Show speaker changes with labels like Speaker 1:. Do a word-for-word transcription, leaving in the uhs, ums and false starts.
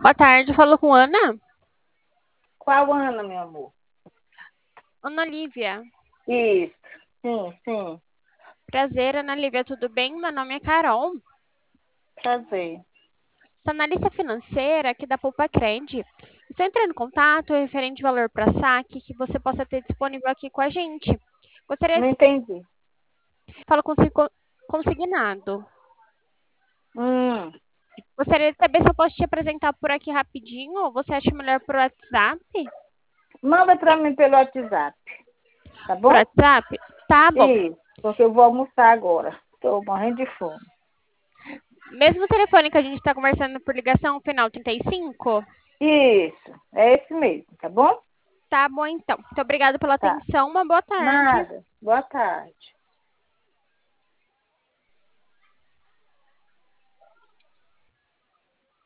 Speaker 1: Boa tarde, falo com Ana.
Speaker 2: Qual Ana, meu amor?
Speaker 1: Ana Lívia.
Speaker 2: Isso. Sim, sim.
Speaker 1: Prazer, Ana Lívia, tudo bem? Meu nome é Carol.
Speaker 2: Prazer.
Speaker 1: Sou analista financeira aqui da Poupa Cred. Estou entrando em contato referente ao valor para saque que você possa ter disponível aqui com a gente. Gostaria
Speaker 2: Não
Speaker 1: de
Speaker 2: entendi.
Speaker 1: falo consigo consignado.
Speaker 2: Hum.
Speaker 1: Gostaria de saber se eu posso te apresentar por aqui rapidinho ou você acha melhor por WhatsApp?
Speaker 2: Manda para mim pelo WhatsApp, tá
Speaker 1: Por
Speaker 2: bom?
Speaker 1: WhatsApp? Tá bom.
Speaker 2: Isso, porque eu vou almoçar agora. Estou morrendo de fome.
Speaker 1: Mesmo telefone que a gente está conversando por ligação, final trinta e cinco?
Speaker 2: Isso, é esse mesmo, tá bom?
Speaker 1: Tá bom, então. Muito obrigada pela
Speaker 2: Tá.
Speaker 1: atenção. Uma boa tarde.
Speaker 2: Nada. Boa tarde.